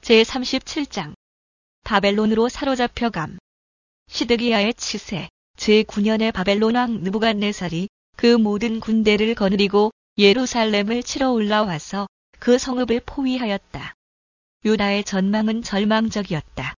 제37장 바벨론으로 사로잡혀감. 시드기야의 치세 제9년에 바벨론 왕 느부갓네살이 그 모든 군대를 거느리고 예루살렘을 치러 올라와서 그 성읍을 포위하였다. 유다의 전망은 절망적이었다.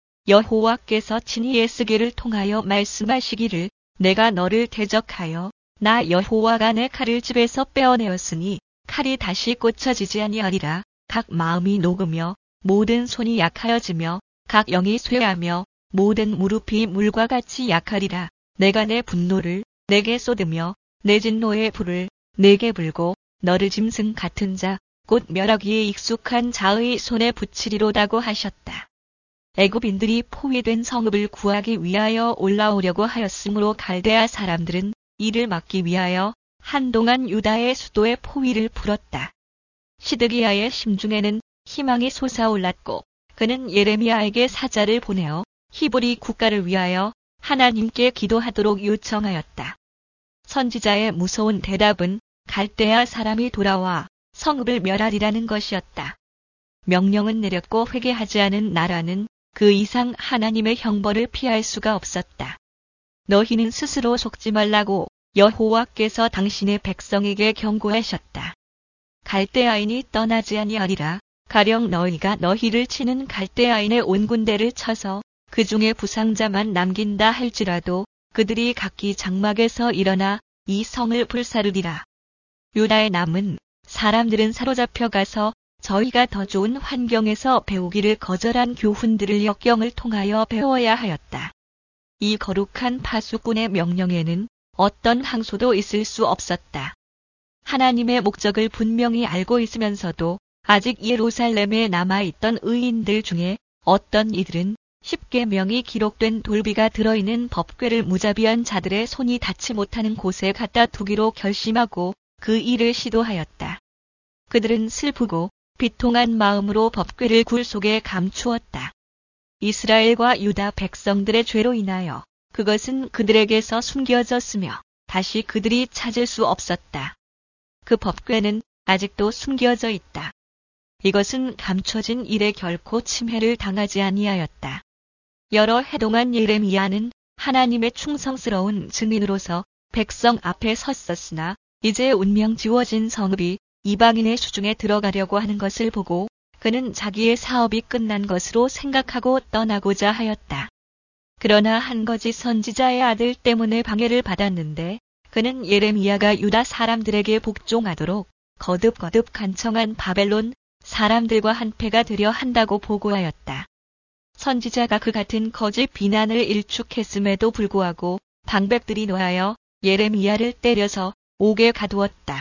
여호와께서 친히 에스겔을 통하여 말씀하시기를 내가 너를 대적하여 나 여호와가 내 칼을 집에서 빼어내었으니 칼이 다시 꽂혀지지 아니하리라. 각 마음이 녹으며 모든 손이 약하여지며 각 영이 쇠하며 모든 무릎이 물과 같이 약하리라. 내가 내 분노를 내게 쏟으며 내 진노의 불을 내게 불고 너를 짐승 같은 자 곧 멸하기에 익숙한 자의 손에 붙이리로다고 하셨다. 애굽인들이 포위된 성읍을 구하기 위하여 올라오려고 하였으므로 갈대아 사람들은 이를 막기 위하여 한동안 유다의 수도의 포위를 풀었다. 시드기야의 심중에는 희망이 솟아올랐고 그는 예레미야에게 사자를 보내어 히브리 국가를 위하여 하나님께 기도하도록 요청하였다. 선지자의 무서운 대답은 갈대아 사람이 돌아와 성읍을 멸하리라는 것이었다. 명령은 내렸고 회개하지 않은 나라는 그 이상 하나님의 형벌을 피할 수가 없었다. 너희는 스스로 속지 말라고 여호와께서 당신의 백성에게 경고하셨다. 갈대아인이 떠나지 아니하리라. 가령 너희가 너희를 치는 갈대아인의 온 군대를 쳐서 그 중에 부상자만 남긴다 할지라도 그들이 각기 장막에서 일어나 이 성을 불사르리라. 유다의 남은 사람들은 사로잡혀 가서 저희가 더 좋은 환경에서 배우기를 거절한 교훈들을 역경을 통하여 배워야 하였다. 이 거룩한 파수꾼의 명령에는 어떤 항소도 있을 수 없었다. 하나님의 목적을 분명히 알고 있으면서도 아직 예루살렘에 남아있던 의인들 중에 어떤 이들은 10계명이 기록된 돌비가 들어있는 법궤를 무자비한 자들의 손이 닿지 못하는 곳에 갖다 두기로 결심하고 그 일을 시도하였다. 그들은 슬프고 비통한 마음으로 법궤를 굴 속에 감추었다. 이스라엘과 유다 백성들의 죄로 인하여 그것은 그들에게서 숨겨졌으며 다시 그들이 찾을 수 없었다. 그 법궤는 아직도 숨겨져 있다. 이것은 감춰진 일에 결코 침해를 당하지 아니하였다. 여러 해 동안 예레미야는 하나님의 충성스러운 증인으로서 백성 앞에 섰었으나 이제 운명 지워진 성읍이 이방인의 수중에 들어가려고 하는 것을 보고 그는 자기의 사업이 끝난 것으로 생각하고 떠나고자 하였다. 그러나 한 거짓 선지자의 아들 때문에 방해를 받았는데 그는 예레미야가 유다 사람들에게 복종하도록 거듭거듭 간청한 바벨론 사람들과 한패가 되려 한다고 보고하였다. 선지자가 그 같은 거짓 비난을 일축했음에도 불구하고 방백들이 노하여 예레미야를 때려서 옥에 가두었다.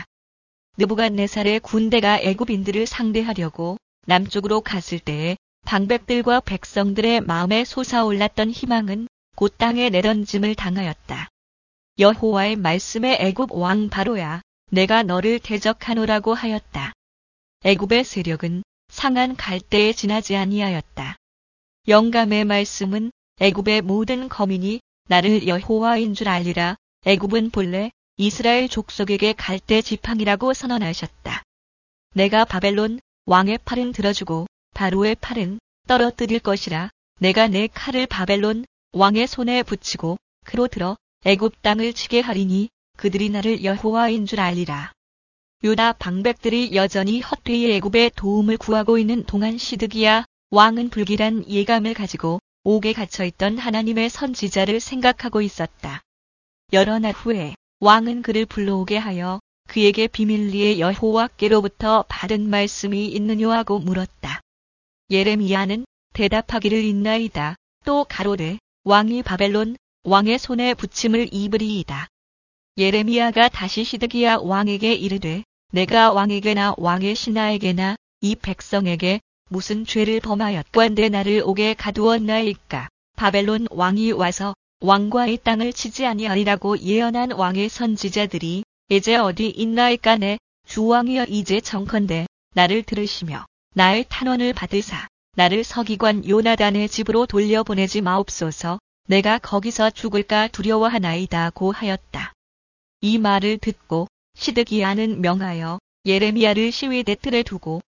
느부갓네살의 군대가 애굽인들을 상대하려고 남쪽으로 갔을 때에 방백들과 백성들의 마음에 솟아올랐던 희망은 곧 땅에 내던짐을 당하였다. 여호와의 말씀에 애굽 왕 바로야 내가 너를 대적하노라고 하였다. 애굽의 세력은 상한 갈대에 지나지 아니하였다. 영감의 말씀은 애굽의 모든 거민이 나를 여호와인 줄 알리라. 애굽은 본래 이스라엘 족속에게 갈대 지팡이라고 선언하셨다. 내가 바벨론 왕의 팔은 들어주고 바로의 팔은 떨어뜨릴 것이라. 내가 내 칼을 바벨론 왕의 손에 붙이고 그로 들어 애굽 땅을 치게 하리니 그들이 나를 여호와인 줄 알리라. 유다 방백들이 여전히 헛되이 애굽의 도움을 구하고 있는 동안 시드기야 왕은 불길한 예감을 가지고 옥에 갇혀있던 하나님의 선지자를 생각하고 있었다. 여러 날 후에 왕은 그를 불러오게 하여 그에게 비밀리에 여호와께로부터 받은 말씀이 있느뇨 하고 물었다. 예레미야는 대답하기를 있나이다. 또 가로되 왕이 바벨론 왕의 손에 붙임을 입으리이다. 예레미야가 다시 시드기야 왕에게 이르되 내가 왕에게나 왕의 신하에게나 이 백성에게 무슨 죄를 범하였건대 나를 옥에 가두었나이까. 바벨론 왕이 와서 왕과 이 땅을 치지 아니하리라고 예언한 왕의 선지자들이 이제 어디 있나이까. 내 주왕이여 이제 정컨대 나를 들으시며 나의 탄원을 받으사 나를 서기관 요나단의 집으로 돌려보내지 마옵소서. 내가 거기서 죽을까 두려워하나이다 고 하였다. 이 말을 듣고 시드기야는 명하여 예레미야를 시위대 뜰에 두고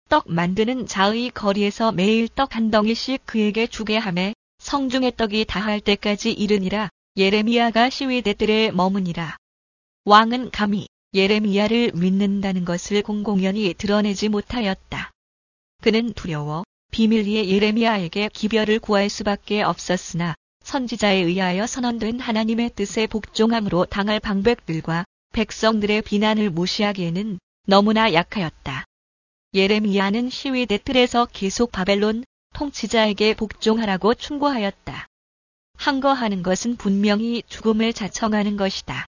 떡 만드는 자의 거리에서 매일 떡 한 덩이씩 그에게 주게 하매 성중의 떡이 다할 때까지 이르니라. 예레미야가 시위대 뜰에 머무니라. 왕은 감히 예레미야를 믿는다는 것을 공공연히 드러내지 못하였다. 그는 두려워 비밀리에 예레미야에게 기별을 구할 수밖에 없었으나 선지자에 의하여 선언된 하나님의 뜻에 복종함으로 당할 방백들과 백성들의 비난을 무시하기에는 너무나 약하였다. 예레미야는 시위대 뜰에서 계속 바벨론 통치자에게 복종하라고 충고하였다. 항거하는 것은 분명히 죽음을 자청하는 것이다.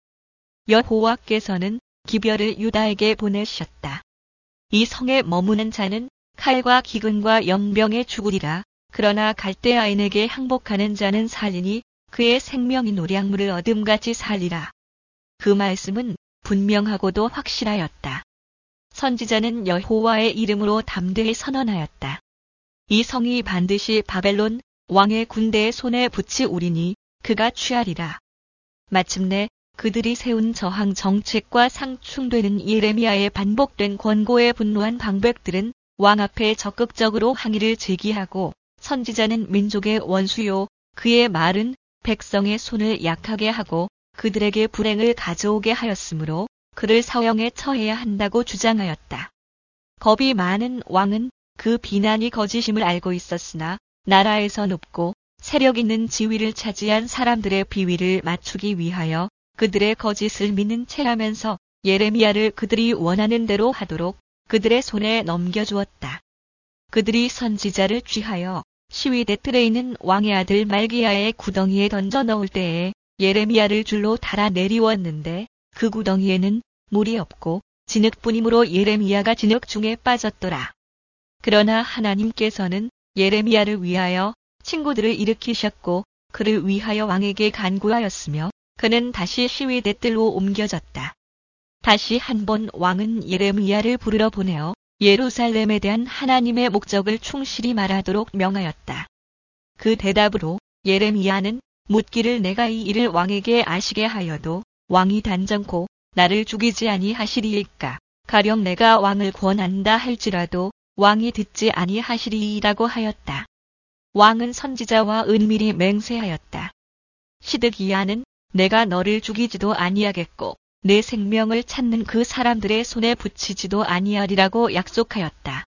여호와께서는 기별을 유다에게 보내셨다. 이 성에 머무는 자는 칼과 기근과 연병에 죽으리라. 그러나 갈대아인에게 항복하는 자는 살리니 그의 생명이 노량물을 얻음같이 살리라. 그 말씀은 분명하고도 확실하였다. 선지자는 여호와의 이름으로 담대히 선언하였다. 이 성이 반드시 바벨론 왕의 군대의 손에 붙이우리니 그가 취하리라. 마침내 그들이 세운 저항 정책과 상충되는 예레미야의 반복된 권고에 분노한 방백들은 왕 앞에 적극적으로 항의를 제기하고 선지자는 민족의 원수요 그의 말은 백성의 손을 약하게 하고 그들에게 불행을 가져오게 하였으므로 그를 사형에 처해야 한다고 주장하였다. 겁이 많은 왕은 그 비난이 거짓임을 알고 있었으나 나라에서 높고 세력 있는 지위를 차지한 사람들의 비위를 맞추기 위하여 그들의 거짓을 믿는 체하면서 예레미야를 그들이 원하는 대로 하도록 그들의 손에 넘겨주었다. 그들이 선지자를 취하여 시위대 뜰에 있는 왕의 아들 말기야의 구덩이에 던져 넣을 때에 예레미야를 줄로 달아 내리웠는데 그 구덩이에는 물이 없고 진흙뿐이므로 예레미야가 진흙 중에 빠졌더라. 그러나 하나님께서는 예레미야를 위하여 친구들을 일으키셨고 그를 위하여 왕에게 간구하였으며 그는 다시 시위대 뜰로 옮겨졌다. 다시 한 번 왕은 예레미야를 부르러 보내어 예루살렘에 대한 하나님의 목적을 충실히 말하도록 명하였다. 그 대답으로 예레미야는 묻기를 내가 이 일을 왕에게 아시게 하여도 왕이 단정코 나를 죽이지 아니하시리이까 가령 내가 왕을 권한다 할지라도 왕이 듣지 아니하시리이라고 하였다. 왕은 선지자와 은밀히 맹세하였다. 시드기야는 내가 너를 죽이지도 아니하겠고 내 생명을 찾는 그 사람들의 손에 붙이지도 아니하리라고 약속하였다.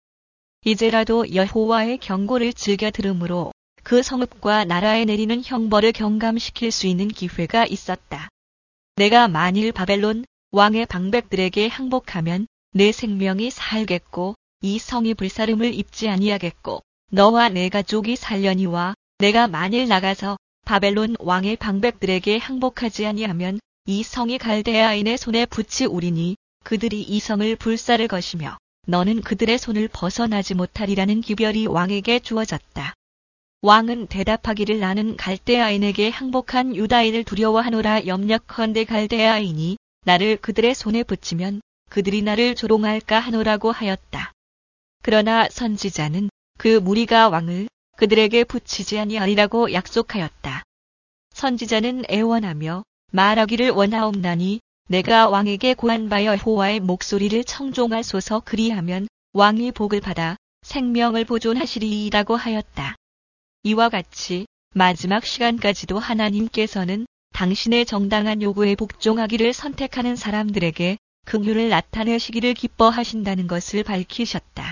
이제라도 여호와의 경고를 즐겨 들으므로 그 성읍과 나라에 내리는 형벌을 경감시킬 수 있는 기회가 있었다. 내가 만일 바벨론 왕의 방백들에게 항복하면 내 생명이 살겠고 이 성이 불사름을 입지 아니하겠고 너와 내 가족이 살려니와 내가 만일 나가서 바벨론 왕의 방백들에게 항복하지 아니하면 이 성이 갈대아인의 손에 붙이우리니 그들이 이 성을 불사를 것이며 너는 그들의 손을 벗어나지 못하리라는 기별이 왕에게 주어졌다. 왕은 대답하기를 나는 갈대아인에게 항복한 유다인을 두려워하노라 염려컨대 갈대아인이 나를 그들의 손에 붙이면 그들이 나를 조롱할까 하노라고 하였다. 그러나 선지자는 그 무리가 왕을 그들에게 붙이지 아니하리라고 약속하였다. 선지자는 애원하며 말하기를 원하옵나니 내가 왕에게 고한 바여 여호와의 목소리를 청종하소서 그리하면 왕이 복을 받아 생명을 보존하시리이라고 하였다. 이와 같이 마지막 시간까지도 하나님께서는 당신의 정당한 요구에 복종하기를 선택하는 사람들에게 긍휼을 나타내시기를 기뻐하신다는 것을 밝히셨다.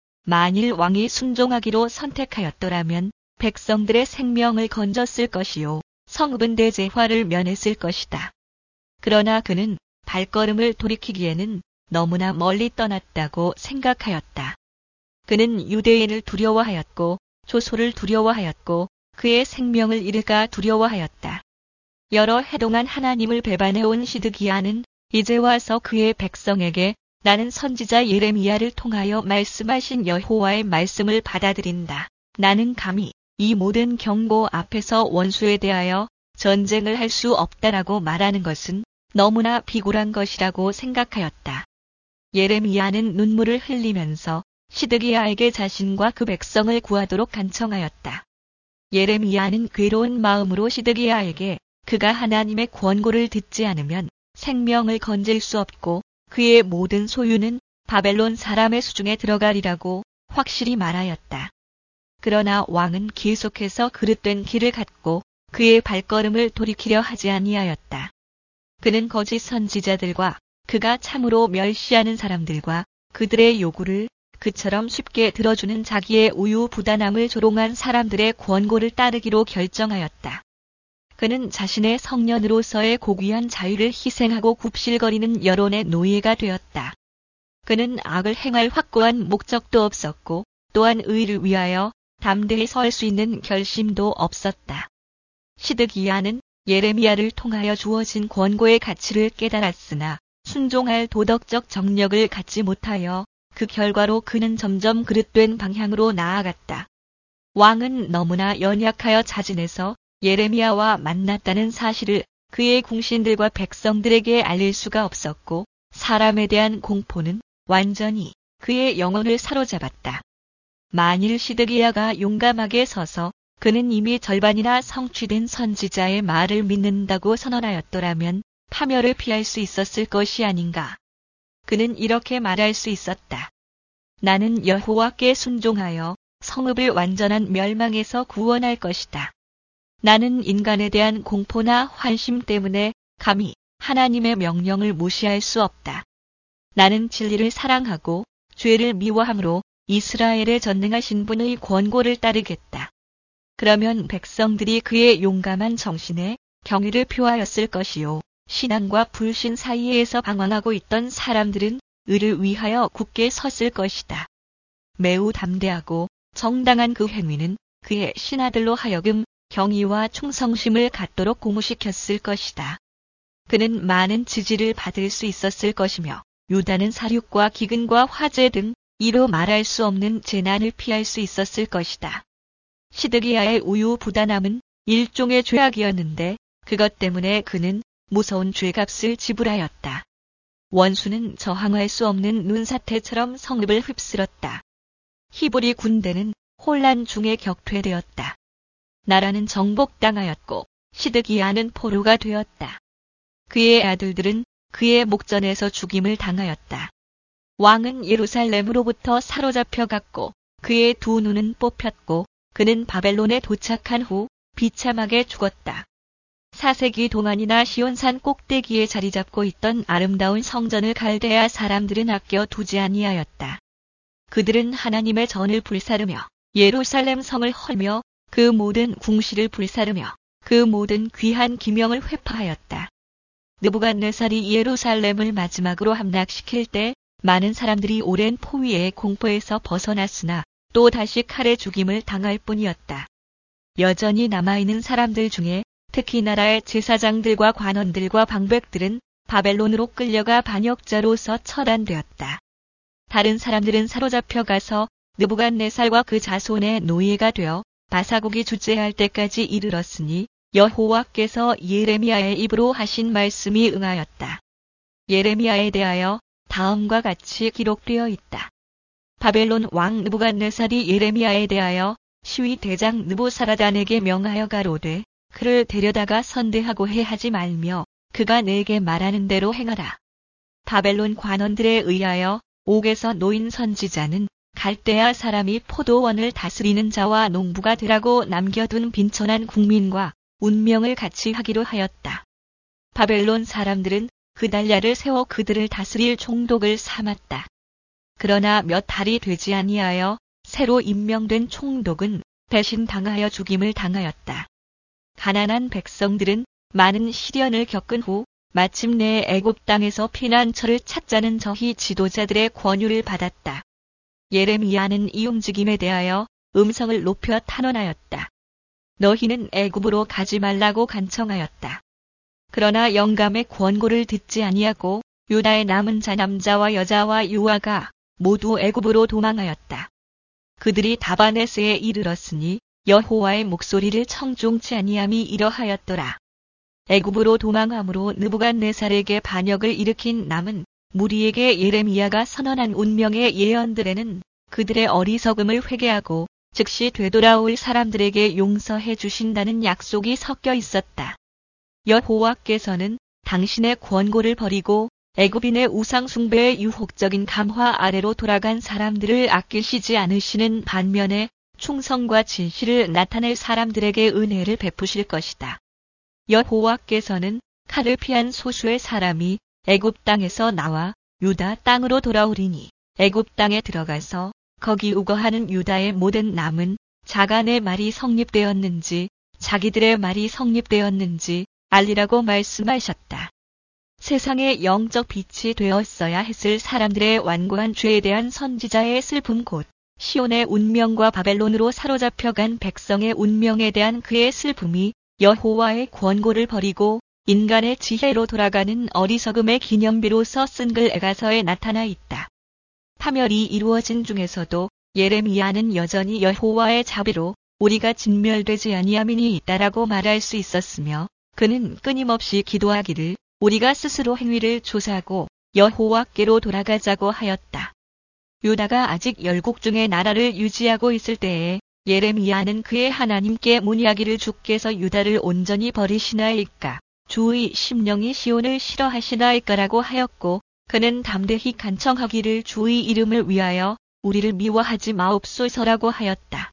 만일 왕이 순종하기로 선택하였더라면 백성들의 생명을 건졌을 것이요 성읍은 대제화를 면했을 것이다. 그러나 그는 발걸음을 돌이키기에는 너무나 멀리 떠났다고 생각하였다. 그는 유대인을 두려워하였고 조소를 두려워하였고 그의 생명을 잃을까 두려워하였다. 여러 해 동안 하나님을 배반해온 시드기야는 이제 와서 그의 백성에게 나는 선지자 예레미야를 통하여 말씀하신 여호와의 말씀을 받아들인다. 나는 감히 이 모든 경고 앞에서 원수에 대하여 전쟁을 할 수 없다라고 말하는 것은 너무나 비굴한 것이라고 생각하였다. 예레미야는 눈물을 흘리면서 시드기야에게 자신과 그 백성을 구하도록 간청하였다. 예레미야는 괴로운 마음으로 시드기야에게 그가 하나님의 권고를 듣지 않으면 생명을 건질 수 없고 그의 모든 소유는 바벨론 사람의 수중에 들어가리라고 확실히 말하였다. 그러나 왕은 계속해서 그릇된 길을 갖고 그의 발걸음을 돌이키려 하지 아니하였다. 그는 거짓 선지자들과 그가 참으로 멸시하는 사람들과 그들의 요구를 그처럼 쉽게 들어주는 자기의 우유부단함을 조롱한 사람들의 권고를 따르기로 결정하였다. 그는 자신의 성년으로서의 고귀한 자유를 희생하고 굽실거리는 여론의 노예가 되었다. 그는 악을 행할 확고한 목적도 없었고 또한 의를 위하여 담대히 설 수 있는 결심도 없었다. 시드기야는 예레미야를 통하여 주어진 권고의 가치를 깨달았으나 순종할 도덕적 정력을 갖지 못하여 그 결과로 그는 점점 그릇된 방향으로 나아갔다. 왕은 너무나 연약하여 자진해서 예레미야와 만났다는 사실을 그의 궁신들과 백성들에게 알릴 수가 없었고 사람에 대한 공포는 완전히 그의 영혼을 사로잡았다. 만일 시드기야가 용감하게 서서 그는 이미 절반이나 성취된 선지자의 말을 믿는다고 선언하였더라면 파멸을 피할 수 있었을 것이 아닌가. 그는 이렇게 말할 수 있었다. 나는 여호와께 순종하여 성읍을 완전한 멸망에서 구원할 것이다. 나는 인간에 대한 공포나 환심 때문에 감히 하나님의 명령을 무시할 수 없다. 나는 진리를 사랑하고 죄를 미워함으로 이스라엘에 전능하신 분의 권고를 따르겠다. 그러면 백성들이 그의 용감한 정신에 경의를 표하였을 것이요. 신앙과 불신 사이에서 방황하고 있던 사람들은 의를 위하여 굳게 섰을 것이다. 매우 담대하고 정당한 그 행위는 그의 신하들로 하여금 경의와 충성심을 갖도록 고무시켰을 것이다. 그는 많은 지지를 받을 수 있었을 것이며 유다는 사륙과 기근과 화재 등 이로 말할 수 없는 재난을 피할 수 있었을 것이다. 시드기야의 우유부단함은 일종의 죄악이었는데 그것 때문에 그는 무서운 죄값을 지불하였다. 원수는 저항할 수 없는 눈사태처럼 성읍을 휩쓸었다. 히브리 군대는 혼란 중에 격퇴되었다. 나라는 정복당하였고 시드기야는 포로가 되었다. 그의 아들들은 그의 목전에서 죽임을 당하였다. 왕은 예루살렘으로부터 사로잡혀갔고 그의 두 눈은 뽑혔고 그는 바벨론에 도착한 후 비참하게 죽었다. 4세기 동안이나 시온산 꼭대기에 자리 잡고 있던 아름다운 성전을 갈대아 사람들은 아껴 두지 아니하였다. 그들은 하나님의 전을 불사르며 예루살렘 성을 헐며 그 모든 궁시를 불사르며 그 모든 귀한 기명을 회파하였다. 느부갓네살이 예루살렘을 마지막으로 함락시킬 때 많은 사람들이 오랜 포위의 공포에서 벗어났으나 또 다시 칼에 죽임을 당할 뿐이었다. 여전히 남아있는 사람들 중에 특히 나라의 제사장들과 관원들과 방백들은 바벨론으로 끌려가 반역자로서 처단되었다. 다른 사람들은 사로잡혀 가서 느부갓네살과 그 자손의 노예가 되어 바사국이 주재할 때까지 이르렀으니 여호와께서 예레미야의 입으로 하신 말씀이 응하였다. 예레미야에 대하여 다음과 같이 기록되어 있다. 바벨론 왕 느부갓네살이 예레미야에 대하여 시위 대장 느부사라단에게 명하여 가로되 그를 데려다가 선대하고 해하지 말며 그가 내게 말하는 대로 행하라. 바벨론 관원들에 의하여 옥에서 놓인 선지자는 갈대아 사람이 포도원을 다스리는 자와 농부가 되라고 남겨둔 빈천한 국민과 운명을 같이 하기로 하였다. 바벨론 사람들은 그달랴를 세워 그들을 다스릴 총독을 삼았다. 그러나 몇 달이 되지 아니하여 새로 임명된 총독은 배신당하여 죽임을 당하였다. 가난한 백성들은 많은 시련을 겪은 후 마침내 애굽 땅에서 피난처를 찾자는 저희 지도자들의 권유를 받았다. 예레미야는 이 움직임에 대하여 음성을 높여 탄원하였다. 너희는 애굽으로 가지 말라고 간청하였다. 그러나 영감의 권고를 듣지 아니하고 유다의 남은 자 남자와 여자와 유아가 모두 애굽으로 도망하였다. 그들이 다바네스에 이르렀으니 여호와의 목소리를 청종치 아니함이 이러하였더라. 애굽으로 도망함으로 느부갓네살에게 반역을 일으킨 남은 무리에게 예레미야가 선언한 운명의 예언들에는 그들의 어리석음을 회개하고 즉시 되돌아올 사람들에게 용서해 주신다는 약속이 섞여 있었다. 여호와께서는 당신의 권고를 버리고 애굽인의 우상숭배의 유혹적인 감화 아래로 돌아간 사람들을 아끼시지 않으시는 반면에 충성과 진실을 나타낼 사람들에게 은혜를 베푸실 것이다. 여호와께서는 칼을 피한 소수의 사람이 애굽 땅에서 나와 유다 땅으로 돌아오리니 애굽 땅에 들어가서 거기 우거하는 유다의 모든 남은 자가 내 말이 성립되었는지 자기들의 말이 성립되었는지 알리라고 말씀하셨다. 세상의 영적 빛이 되었어야 했을 사람들의 완고한 죄에 대한 선지자의 슬픔 곧 시온의 운명과 바벨론으로 사로잡혀간 백성의 운명에 대한 그의 슬픔이 여호와의 권고를 버리고 인간의 지혜로 돌아가는 어리석음의 기념비로서 쓴 글 에가서에 나타나 있다. 파멸이 이루어진 중에서도 예레미야는 여전히 여호와의 자비로 우리가 진멸되지 아니함이니 있다라고 말할 수 있었으며 그는 끊임없이 기도하기를 우리가 스스로 행위를 조사하고 여호와께로 돌아가자고 하였다. 유다가 아직 열국중의 나라를 유지하고 있을 때에 예레미야는 그의 하나님께 문의하기를 주께서 유다를 온전히 버리시나이까 주의 심령이 시온을 싫어하시나이까라고 하였고 그는 담대히 간청하기를 주의 이름을 위하여 우리를 미워하지 마옵소서라고 하였다.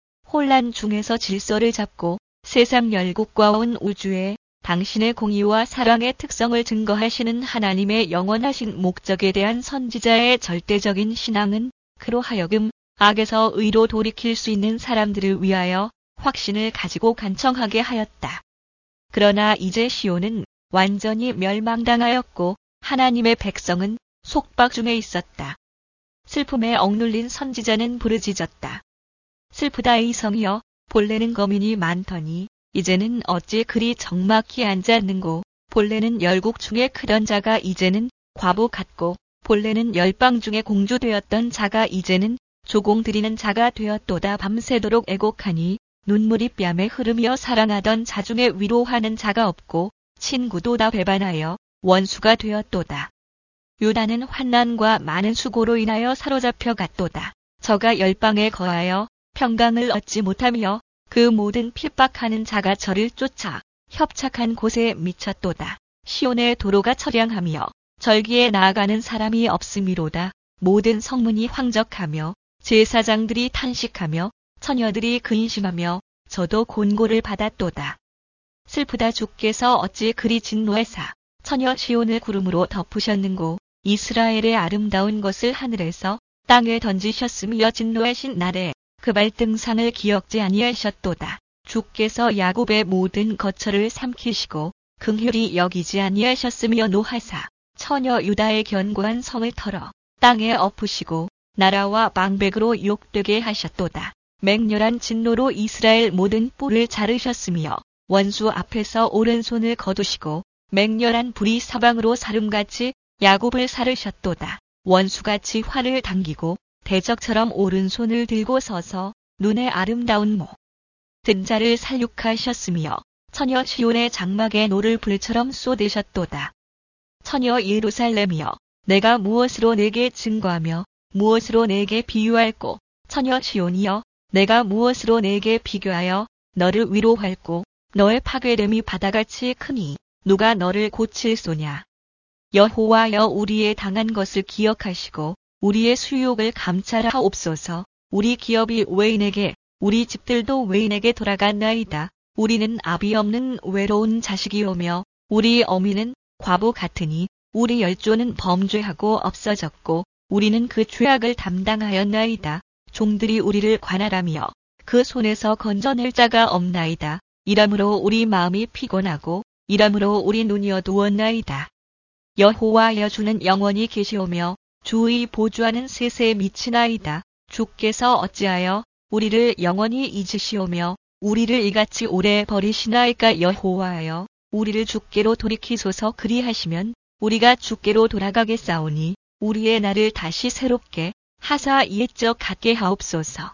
혼란 중에서 질서를 잡고 세상 열국과 온 우주에 당신의 공의와 사랑의 특성을 증거하시는 하나님의 영원하신 목적에 대한 선지자의 절대적인 신앙은 그로 하여금 악에서 의로 돌이킬 수 있는 사람들을 위하여 확신을 가지고 간청하게 하였다. 그러나 이제 시온은 완전히 멸망당하였고 하나님의 백성은 속박 중에 있었다. 슬픔에 억눌린 선지자는 부르짖었다. 슬프다 이 성이여, 본래는 거민이 많더니 이제는 어찌 그리 적막히 앉았는고, 본래는 열국 중에 크던 자가 이제는 과부 같고, 본래는 열방 중에 공주 되었던 자가 이제는 조공 드리는 자가 되었도다. 밤새도록 애곡하니 눈물이 뺨에 흐르며 사랑하던 자 중에 위로하는 자가 없고 친구도 다 배반하여 원수가 되었도다. 유다는 환난과 많은 수고로 인하여 사로잡혀 갔도다. 저가 열방에 거하여 평강을 얻지 못하며 그 모든 핍박하는 자가 저를 쫓아 협착한 곳에 미쳤도다. 시온의 도로가 처량하며 절기에 나아가는 사람이 없음이로다. 모든 성문이 황적하며 제사장들이 탄식하며 처녀들이 근심하며 저도 곤고를 받았도다. 슬프다 주께서 어찌 그리 진노하사 처녀 시온을 구름으로 덮으셨는고, 이스라엘의 아름다운 것을 하늘에서 땅에 던지셨으며 진노하신 날에 그 발등상을 기억지 아니하셨도다. 주께서 야곱의 모든 거처를 삼키시고 긍휼히 여기지 아니하셨으며 노하사 처녀 유다의 견고한 성을 털어 땅에 엎으시고 나라와 방백으로 욕되게 하셨도다. 맹렬한 진노로 이스라엘 모든 뿔을 자르셨으며 원수 앞에서 오른손을 거두시고 맹렬한 불이 사방으로 사름같이 야곱을 사르셨도다. 원수같이 활을 당기고 대적처럼 오른손을 들고 서서 눈에 아름다운 모 든 자를 살육하셨으며 처녀 시온의 장막에 노를 불처럼 쏟으셨도다. 처녀 예루살렘이여, 내가 무엇으로 내게 증거하며 무엇으로 내게 비유할꼬. 처녀 시온이여, 내가 무엇으로 내게 비교하여 너를 위로할꼬. 너의 파괴됨이 바다같이 크니 누가 너를 고칠소냐. 여호와여, 우리의 당한 것을 기억하시고 우리의 수욕을 감찰하옵소서. 우리 기업이 외인에게 우리 집들도 외인에게 돌아갔나이다. 우리는 아비 없는 외로운 자식이오며 우리 어미는 과부 같으니 우리 열조는 범죄하고 없어졌고 우리는 그 죄악을 담당하였나이다. 종들이 우리를 관할하며 그 손에서 건져낼 자가 없나이다. 이러므로 우리 마음이 피곤하고 이러므로 우리 눈이 어두웠나이다. 여호와여, 주는 영원히 계시오며 주의 보좌는 세세에 미치나이다. 주께서 어찌하여 우리를 영원히 잊으시오며 우리를 이같이 오래 버리시나이까. 여호와여, 우리를 주께로 돌이키소서. 그리하시면 우리가 주께로 돌아가겠사오니 우리의 날을 다시 새롭게 하사 옛적 같게 하옵소서.